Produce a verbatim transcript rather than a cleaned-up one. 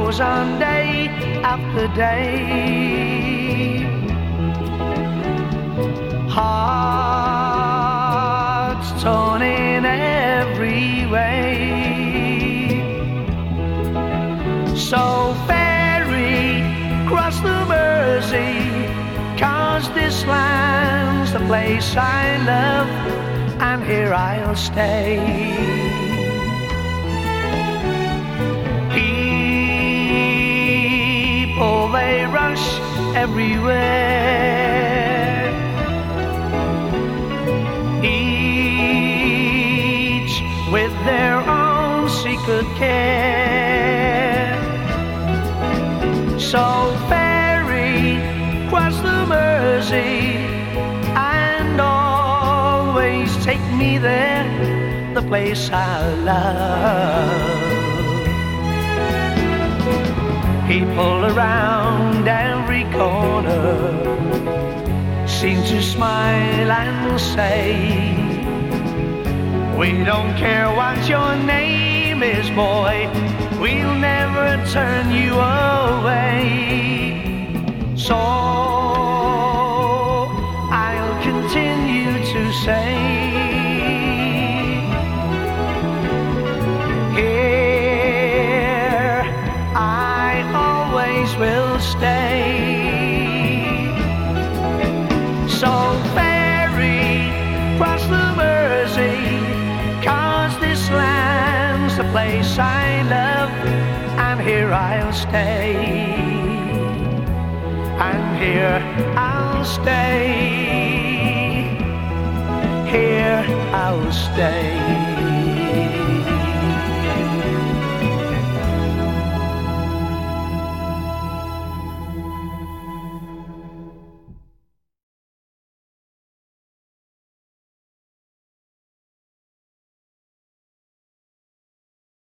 goes on day after day. Hearts torn in every way. So ferry, cross the Mersey, 'cause this land's the place I love, and here I'll stay. People, they rush everywhere, each with their own secret care. So ferry, cross the Mersey, and always take me there, the place I love. People around every corner seem to smile and say, we don't care what your name is, boy, we'll never turn you away. So I'll continue to say, here I always will stay. So ferry, cross the Mersey, 'cause this land's the place I love, and here I'll stay. And here I'll stay. Here I'll stay.